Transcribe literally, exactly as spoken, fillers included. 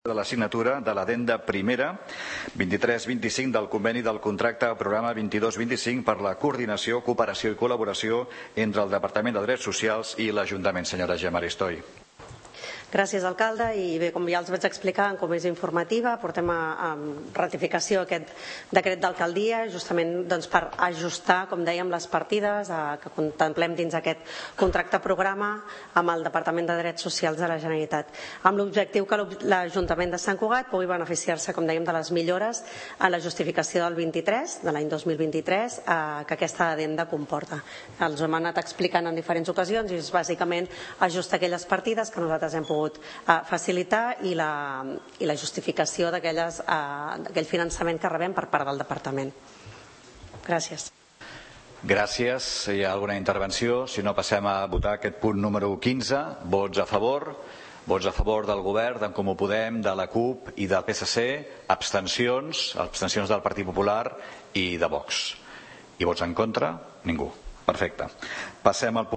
de la signatura de l'addenda primera vint-i-tres vint-i-cinc del conveni del contracte programa vint-i-dos vint-i-cinc per la coordinació, cooperació i col·laboració entre el Departament de Drets Socials i l'Ajuntament. Senyora Gemma Aristoi. Gràcies, alcalde. I bé, com ja els vaig explicar en comissió informativa, portem a, a ratificació aquest decret d'alcaldia justament doncs, per ajustar, com dèiem, les partides a, que contemplem dins aquest contracte programa amb el Departament de Drets Socials de la Generalitat, amb l'objectiu que l'Ajuntament de Sant Cugat pugui beneficiar-se, com dèiem, de les millores a la justificació del vint-i-tres, de l'any dos mil vint-i-tres, eh, que aquesta addenda comporta. Els hem anat explicant en diferents ocasions i és bàsicament ajustar aquelles partides que nosaltres hem pogut facilitar i la, i la justificació d'aquell finançament que rebem per part del Departament. Gràcies. Gràcies. Hi ha alguna intervenció? Si no, passem a votar aquest punt número quinze. Vots a favor? Vots a favor del Govern, d'en Comú Podem, de la CUP i del P S C. Abstencions? Abstencions del Partit Popular i de Vox. I vots en contra? Ningú. Perfecte. Passem al punt